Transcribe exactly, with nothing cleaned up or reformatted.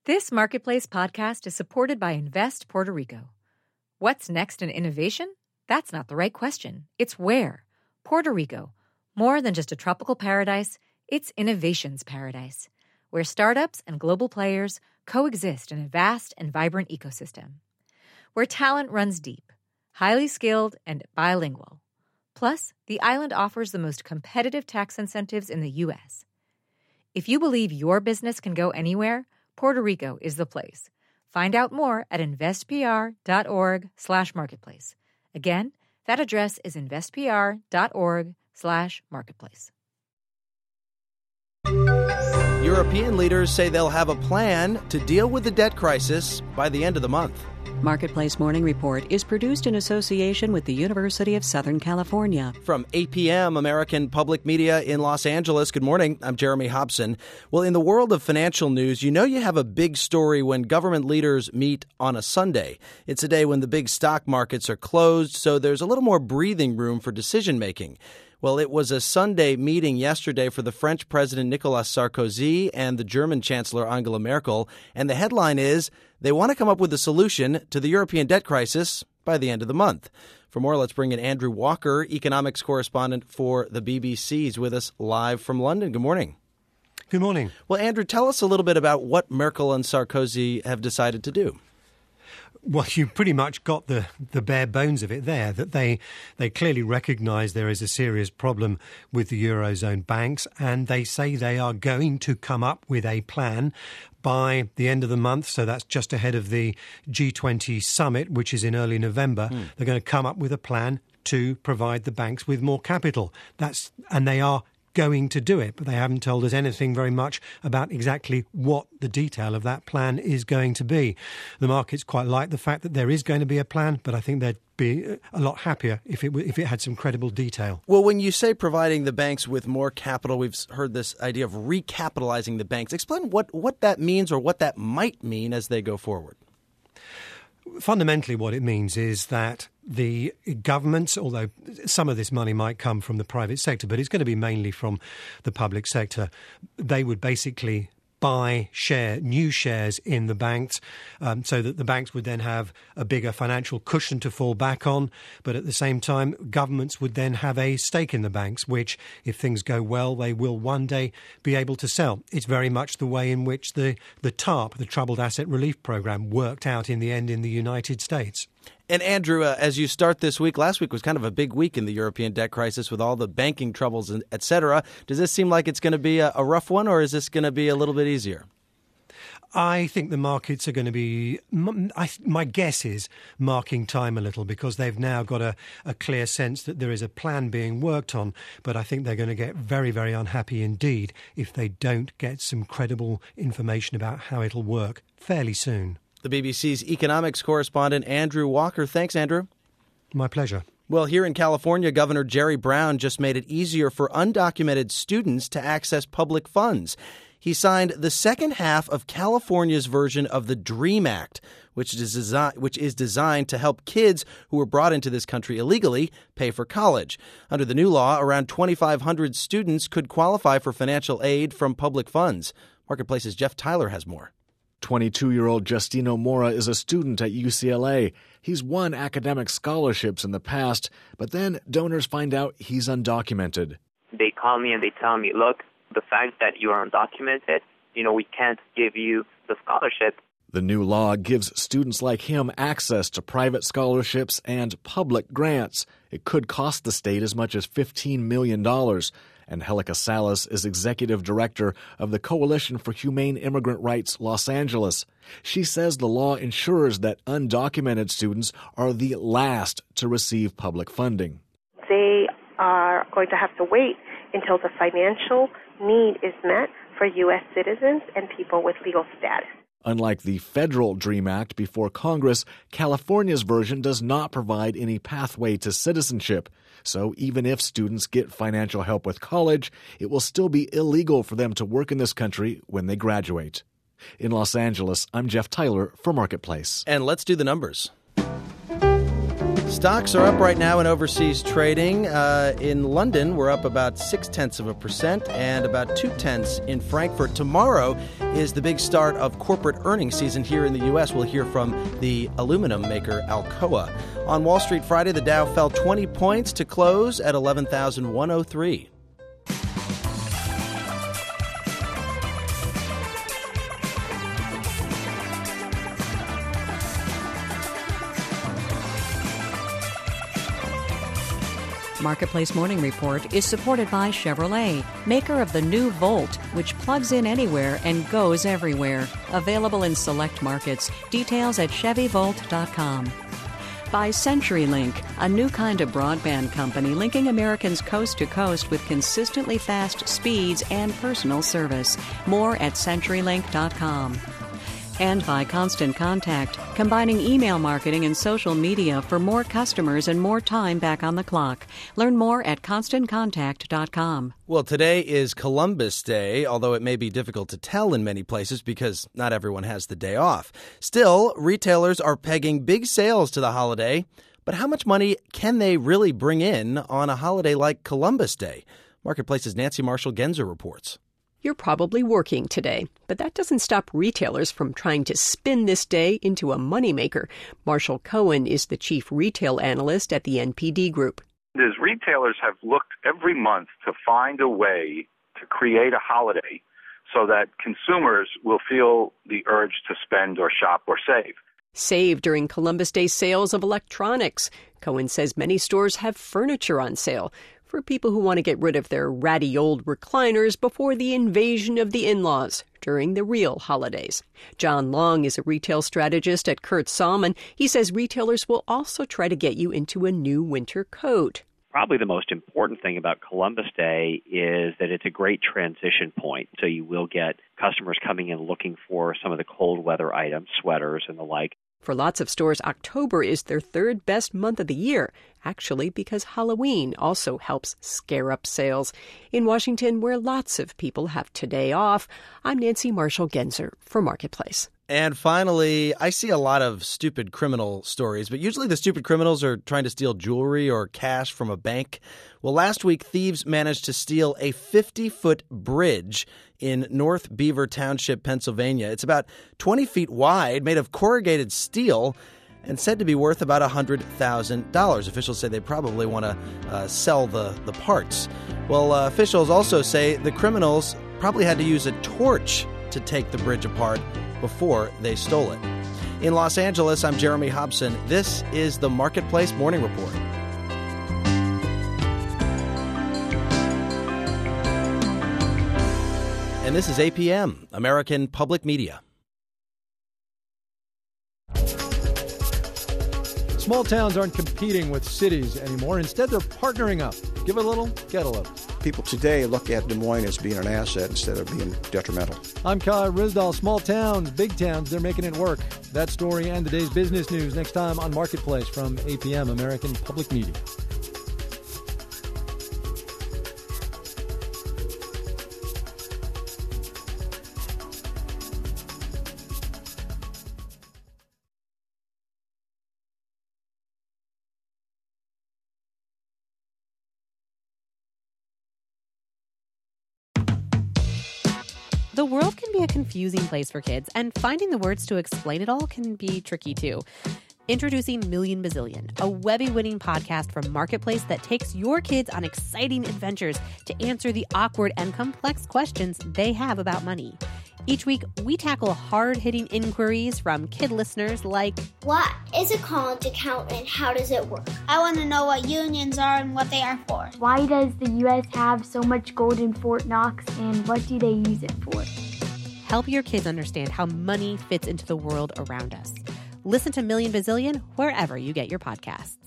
This Marketplace podcast is supported by Invest Puerto Rico. What's next in innovation? That's not the right question. It's where. Puerto Rico. More than just a tropical paradise, it's innovation's paradise, where startups and global players coexist in a vast and vibrant ecosystem. Where talent runs deep, highly skilled, and bilingual. Plus, the island offers the most competitive tax incentives in the U S. If you believe your business can go anywhere, Puerto Rico is the place. Find out more at investpr.org slash marketplace. Again, that address is investpr.org slash marketplace. European leaders say they'll have a plan to deal with the debt crisis by the end of the month. Marketplace Morning Report is produced in association with the University of Southern California. From eight p.m. American Public Media in Los Angeles. Good morning. I'm Jeremy Hobson. Well, in the world of financial news, you know you have a big story when government leaders meet on a Sunday. It's a day when the big stock markets are closed, so there's a little more breathing room for decision making. Well, it was a Sunday meeting yesterday for the French President Nicolas Sarkozy and the German Chancellor Angela Merkel, and the headline is they want to come up with a solution to the European debt crisis by the end of the month. For more, let's bring in Andrew Walker, economics correspondent for the B B C. He's with us live from London. Good morning. Good morning. Well, Andrew, tell us a little bit about what Merkel and Sarkozy have decided to do. Well, you pretty much got the, the bare bones of it there, that they they clearly recognise there is a serious problem with the Eurozone banks, and they say they are going to come up with a plan by the end of the month. So that's just ahead of the G twenty summit, which is in early November. Mm. They're going to come up with a plan to provide the banks with more capital. That's and they are going to do it, but they haven't told us anything very much about exactly what the detail of that plan is going to be. The markets quite like the fact that there is going to be a plan, but I think they'd be a lot happier if it if it had some credible detail. Well, when you say providing the banks with more capital, we've heard this idea of recapitalizing the banks. Explain what, what that means or what that might mean as they go forward. Fundamentally, what it means is that the governments, although some of this money might come from the private sector, but it's going to be mainly from the public sector, they would basically buy share new shares in the banks um, so that the banks would then have a bigger financial cushion to fall back on. But at the same time, governments would then have a stake in the banks, which, if things go well, they will one day be able to sell. It's very much the way in which the, the TARP, the Troubled Asset Relief Program, worked out in the end in the United States. And Andrew, uh, as you start this week, last week was kind of a big week in the European debt crisis with all the banking troubles, and et cetera. Does this seem like it's going to be a, a rough one, or is this going to be a little bit easier? I think the markets are going to be, I, my guess is, marking time a little because they've now got a, a clear sense that there is a plan being worked on. But I think they're going to get very, very unhappy indeed if they don't get some credible information about how it'll work fairly soon. The B B C's economics correspondent, Andrew Walker. Thanks, Andrew. My pleasure. Well, here in California, Governor Jerry Brown just made it easier for undocumented students to access public funds. He signed the second half of California's version of the DREAM Act, which is, desi- which is designed to help kids who were brought into this country illegally pay for college. Under the new law, around twenty-five hundred students could qualify for financial aid from public funds. Marketplace's Jeff Tyler has more. twenty-two-year-old Justino Mora is a student at U C L A. He's won academic scholarships in the past, but then donors find out he's undocumented. They call me and they tell me, look, the fact that you are undocumented, you know, we can't give you the scholarship. The new law gives students like him access to private scholarships and public grants. It could cost the state as much as fifteen million dollars. Angelica Salas is executive director of the Coalition for Humane Immigrant Rights Los Angeles. She says the law ensures that undocumented students are the last to receive public funding. They are going to have to wait until the financial need is met for U S citizens and people with legal status. Unlike the federal DREAM Act before Congress, California's version does not provide any pathway to citizenship. So even if students get financial help with college, it will still be illegal for them to work in this country when they graduate. In Los Angeles, I'm Jeff Tyler for Marketplace. And let's do the numbers. Stocks are up right now in overseas trading. Uh, in London, we're up about six-tenths of a percent and about two-tenths in Frankfurt. Tomorrow is the big start of corporate earnings season here in the U S. We'll hear from the aluminum maker Alcoa. On Wall Street Friday, the Dow fell twenty points to close at eleven thousand one hundred three. Marketplace Morning Report is supported by Chevrolet, maker of the new Volt, which plugs in anywhere and goes everywhere. Available in select markets. Details at Chevy Volt dot com. By CenturyLink, a new kind of broadband company linking Americans coast to coast with consistently fast speeds and personal service. More at Century Link dot com. And by Constant Contact, combining email marketing and social media for more customers and more time back on the clock. Learn more at Constant Contact dot com. Well, today is Columbus Day, although it may be difficult to tell in many places because not everyone has the day off. Still, retailers are pegging big sales to the holiday. But how much money can they really bring in on a holiday like Columbus Day? Marketplace's Nancy Marshall-Genzer reports. You're probably working today, but that doesn't stop retailers from trying to spin this day into a moneymaker. Marshall Cohen is the chief retail analyst at the N P D Group. As retailers have looked every month to find a way to create a holiday so that consumers will feel the urge to spend or shop or save. Save during Columbus Day sales of electronics. Cohen says many stores have furniture on sale for people who want to get rid of their ratty old recliners before the invasion of the in-laws during the real holidays. John Long is a retail strategist at Kurt Salmon. He says retailers will also try to get you into a new winter coat. Probably the most important thing about Columbus Day is that it's a great transition point. So you will get customers coming in looking for some of the cold weather items, sweaters and the like. For lots of stores, October is their third best month of the year, actually because Halloween also helps scare up sales. In Washington, where lots of people have today off, I'm Nancy Marshall-Genzer for Marketplace. And finally, I see a lot of stupid criminal stories, but usually the stupid criminals are trying to steal jewelry or cash from a bank. Well, last week, thieves managed to steal a fifty-foot bridge in North Beaver Township, Pennsylvania. It's about twenty feet wide, made of corrugated steel, and said to be worth about one hundred thousand dollars. Officials say they probably want to uh, sell the, the parts. Well, uh, officials also say the criminals probably had to use a torch to take the bridge apart before they stole it. In Los Angeles, I'm Jeremy Hobson. This is the Marketplace Morning Report. And this is A P M, American Public Media. Small towns aren't competing with cities anymore. Instead, they're partnering up. Give a little, get a little. People today look at Des Moines as being an asset instead of being detrimental. I'm Kyle Risdall. Small towns, big towns, they're making it work. That story and the day's business news next time on Marketplace from A P M, American Public Media. The world can be a confusing place for kids, and finding the words to explain it all can be tricky too. Introducing Million Bazillion, a Webby-winning podcast from Marketplace that takes your kids on exciting adventures to answer the awkward and complex questions they have about money. Each week, we tackle hard-hitting inquiries from kid listeners like, what is a college account and how does it work? I want to know what unions are and what they are for. Why does the U S have so much gold in Fort Knox and what do they use it for? Help your kids understand how money fits into the world around us. Listen to Million Bazillion wherever you get your podcasts.